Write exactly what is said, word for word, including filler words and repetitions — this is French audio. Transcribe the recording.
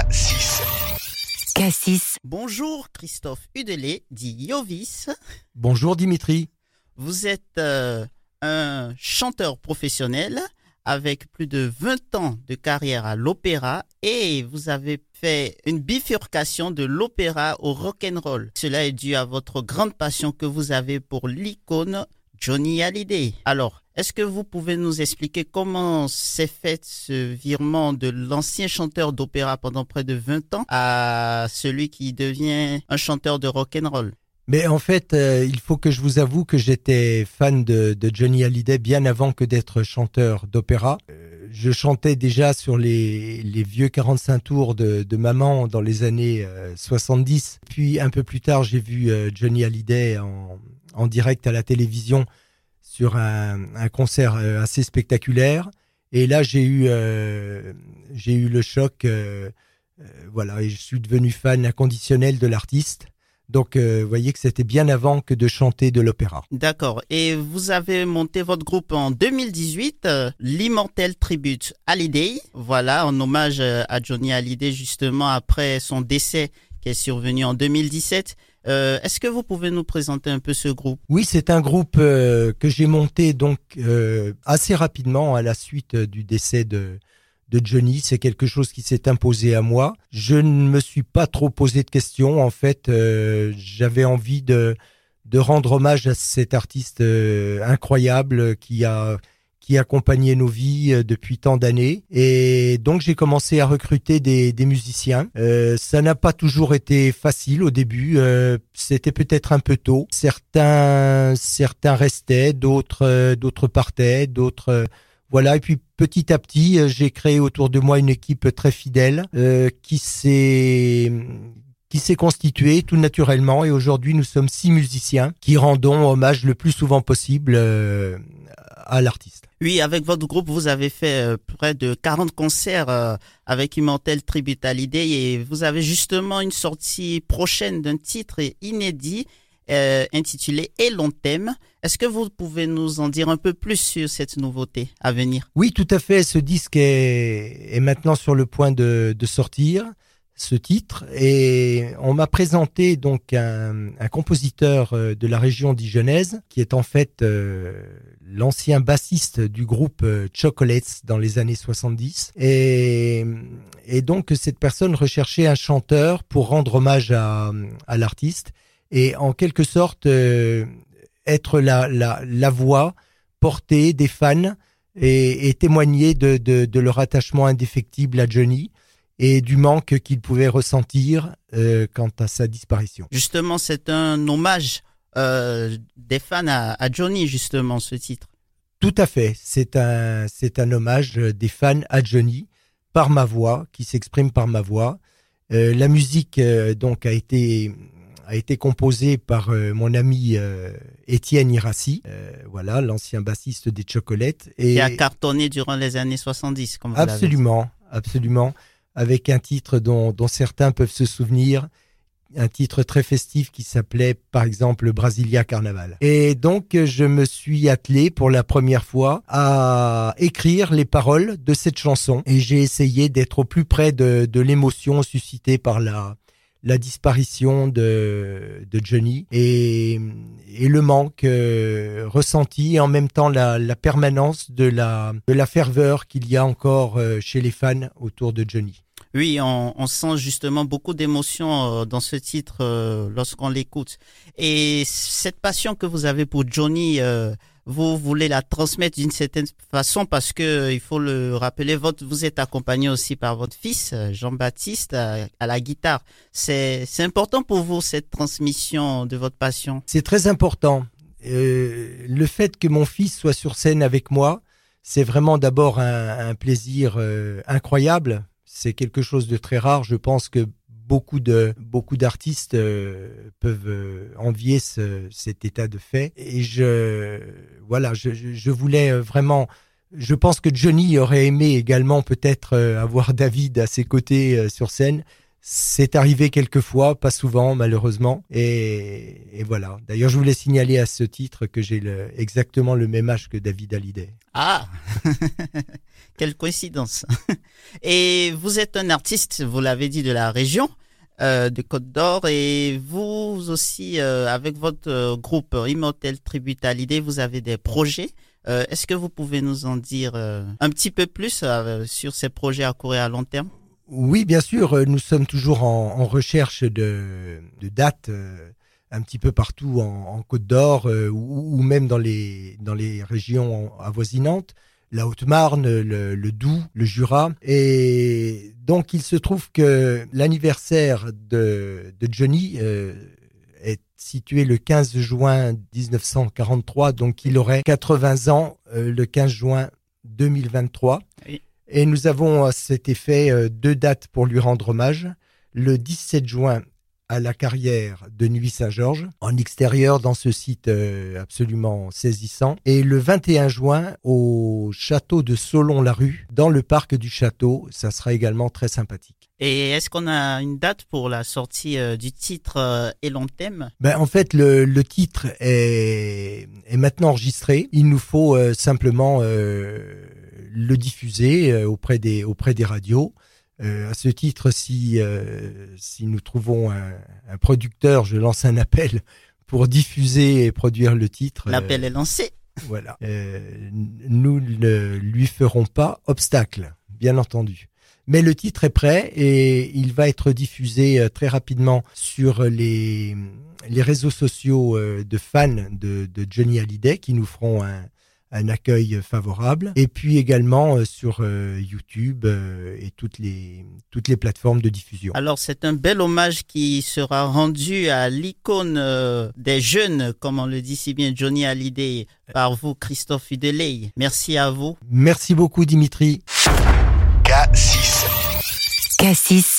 six. K six. Bonjour Christophe Udelet, dit Yovis. Bonjour Dimitri. Vous êtes euh, un chanteur professionnel avec plus de vingt ans de carrière à l'opéra et vous avez fait une bifurcation de l'opéra au rock'n'roll. Cela est dû à votre grande passion que vous avez pour l'icône Johnny Hallyday. Alors, est-ce que vous pouvez nous expliquer comment s'est fait ce virement de l'ancien chanteur d'opéra pendant près de vingt ans à celui qui devient un chanteur de rock'n'roll? Mais en fait, euh, il faut que je vous avoue que j'étais fan de, de Johnny Hallyday bien avant que d'être chanteur d'opéra. Euh, je chantais déjà sur les, les vieux quarante-cinq tours de, de maman dans les années euh, soixante-dix. Puis un peu plus tard, j'ai vu euh, Johnny Hallyday en, en direct à la télévision sur un, un concert euh, assez spectaculaire. Et là, j'ai eu, euh, j'ai eu le choc. Euh, euh, voilà, et je suis devenu fan inconditionnel de l'artiste. Donc, euh, vous voyez que c'était bien avant que de chanter de l'opéra. D'accord. Et vous avez monté votre groupe en deux mille dix-huit, euh, l'Immortel Tribute Hallyday. Voilà, en hommage à Johnny Hallyday, justement, après son décès qui est survenu en deux mille dix-sept. Euh, est-ce que vous pouvez nous présenter un peu ce groupe? Oui, c'est un groupe euh, que j'ai monté donc euh, assez rapidement à la suite du décès de... de Johnny. C'est quelque chose qui s'est imposé à moi. Je ne me suis pas trop posé de questions. En fait, euh, j'avais envie de de rendre hommage à cet artiste euh, incroyable qui a qui a accompagné nos vies euh, depuis tant d'années. Et donc j'ai commencé à recruter des des musiciens. Euh, ça n'a pas toujours été facile au début. Euh, c'était peut-être un peu tôt. Certains certains restaient, d'autres euh, d'autres partaient, d'autres euh, Voilà, et puis petit à petit, euh, j'ai créé autour de moi une équipe très fidèle euh, qui s'est qui s'est constituée tout naturellement. Et aujourd'hui, nous sommes six musiciens qui rendons hommage le plus souvent possible euh, à l'artiste. Oui, avec votre groupe, vous avez fait euh, près de quarante concerts euh, avec Immortel Tribute Hallyday et vous avez justement une sortie prochaine d'un titre inédit Euh, intitulé Et l'on t'aime. Est-ce que vous pouvez nous en dire un peu plus sur cette nouveauté à venir? Oui, tout à fait. Ce disque est, est maintenant sur le point de, de sortir, ce titre. Et on m'a présenté donc un, un compositeur de la région dijonnaise qui est en fait euh, l'ancien bassiste du groupe Chocolates dans les années soixante-dix. Et, et donc cette personne recherchait un chanteur pour rendre hommage à, à l'artiste. Et en quelque sorte euh, être la, la, la voix portée des fans et, et témoigner de, de, de leur attachement indéfectible à Johnny et du manque qu'ils pouvaient ressentir euh, quant à sa disparition. Justement, c'est un hommage euh, des fans à, à Johnny, justement, ce titre. Tout à fait. C'est un, c'est un hommage des fans à Johnny par ma voix, qui s'exprime par ma voix. Euh, la musique euh, donc a été... a été composé par euh, mon ami euh, Étienne Irassi, euh, voilà, l'ancien bassiste des Chocolates. Et qui a cartonné durant les années soixante-dix, comme vous absolument, l'avez dit. Absolument, avec un titre dont, dont certains peuvent se souvenir, un titre très festif qui s'appelait par exemple Brasilia Carnaval. Et donc je me suis attelé pour la première fois à écrire les paroles de cette chanson et j'ai essayé d'être au plus près de, de l'émotion suscitée par la la disparition de, de Johnny et, et le manque euh, ressenti et en même temps la, la permanence de la, de la ferveur qu'il y a encore euh, chez les fans autour de Johnny. Oui, on, on sent justement beaucoup d'émotions euh, dans ce titre euh, lorsqu'on l'écoute. Et cette passion que vous avez pour Johnny, euh, vous voulez la transmettre d'une certaine façon parce que il faut le rappeler, votre, vous êtes accompagné aussi par votre fils Jean-Baptiste à, à la guitare. C'est, c'est important pour vous cette transmission de votre passion? C'est très important. Euh, le fait que mon fils soit sur scène avec moi, c'est vraiment d'abord un, un plaisir euh, incroyable. C'est quelque chose de très rare. Je pense que beaucoup de beaucoup d'artistes euh, peuvent euh, envier ce, cet état de fait. Et je voilà, je, je voulais vraiment. Je pense que Johnny aurait aimé également peut-être euh, avoir David à ses côtés euh, sur scène. C'est arrivé quelques fois, pas souvent malheureusement. Et, et voilà. D'ailleurs, je voulais signaler à ce titre que j'ai le, exactement le même âge que David Hallyday. Ah, Quelle coïncidence. Et vous êtes un artiste, vous l'avez dit, de la région euh, de Côte d'Or, et vous aussi, euh, avec votre euh, groupe Immortel Tribute Hallyday, vous avez des projets. Euh, est-ce que vous pouvez nous en dire euh, un petit peu plus euh, sur ces projets à court et à long terme? Oui, bien sûr, nous sommes toujours en, en recherche de, de dates euh, un petit peu partout en, en Côte d'Or euh, ou, ou même dans les, dans les régions avoisinantes, la Haute-Marne, le, le Doubs, le Jura. Et donc, il se trouve que l'anniversaire de, de Johnny euh, est situé le quinze juin dix-neuf cent quarante-trois, donc il aurait quatre-vingts ans euh, le quinze juin deux mille vingt-trois. Oui. Et nous avons à cet effet euh, deux dates pour lui rendre hommage. Le dix-sept juin à la carrière de Nuits-Saint-Georges, en extérieur dans ce site euh, absolument saisissant. Et le vingt et un juin au château de Solon-la-Rue, dans le parc du château. Ça sera également très sympathique. Et est-ce qu'on a une date pour la sortie euh, du titre euh, et long thème? Ben en fait, le, le titre est, est maintenant enregistré. Il nous faut euh, simplement euh, le diffuser euh, auprès des auprès des radios. Euh, à ce titre, si euh, si nous trouvons un, un producteur, je lance un appel pour diffuser et produire le titre. L'appel euh, est lancé. Voilà. Euh, nous ne lui ferons pas obstacle, bien entendu. Mais le titre est prêt et il va être diffusé très rapidement sur les, les réseaux sociaux de fans de, de Johnny Hallyday qui nous feront un, un accueil favorable. Et puis également sur YouTube et toutes les, toutes les plateformes de diffusion. Alors c'est un bel hommage qui sera rendu à l'icône des jeunes, comme on le dit si bien, Johnny Hallyday, par vous, Christophe Udeley. Merci à vous. Merci beaucoup, Dimitri. K six. K six.